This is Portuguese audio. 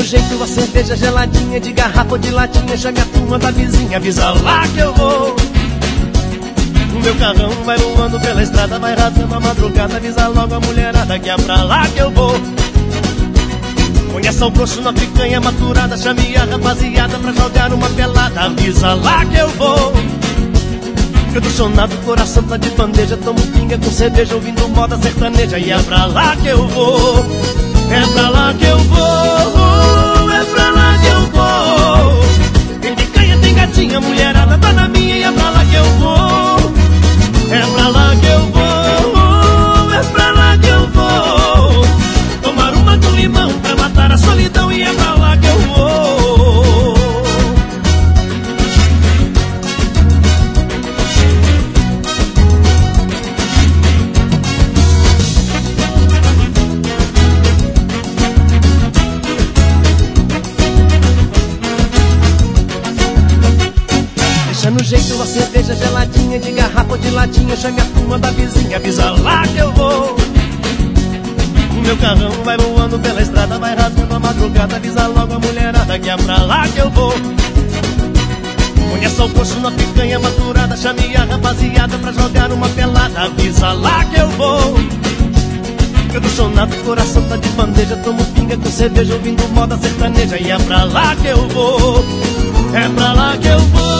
jeito a cerveja geladinha, de garrafa ou de latinha. Chame a turma da vizinha, avisa lá que eu vou. O meu carrão vai voando pela estrada, vai rasgando a madrugada. Avisa logo a mulherada que é pra lá que eu vou. Põe sal grosso na picanha maturada, chame a rapaziada pra jogar uma pelada. Avisa lá que eu vou. Eu tô sonado, coração tá de bandeja. Tomo pinga com cerveja, ouvindo moda sertaneja. E é pra lá que eu vou. É pra lá que eu vou. É pra lá que eu vou. Tem picanha, tem gatinha, mulherada tá na minha. E é pra lá que eu vou. É pra lá que eu vou. É pra lá que eu vou. Tomar uma com limão pra matar a solidão. E é pra lá que eu vou. No jeito a cerveja geladinha, de garrafa ou de latinha. Chame a turma da vizinha, avisa lá que eu vou. O meu carrão vai voando pela estrada, vai rasgando a madrugada. Avisa logo a mulherada que é pra lá que eu vou. Põe sal grosso na picanha maturada, chame a rapaziada pra jogar uma pelada. Avisa lá que eu vou. Eu tô sonado, coração tá de bandeja. Tomo pinga com cerveja, ouvindo moda sertaneja. E é pra lá que eu vou. É pra lá que eu vou.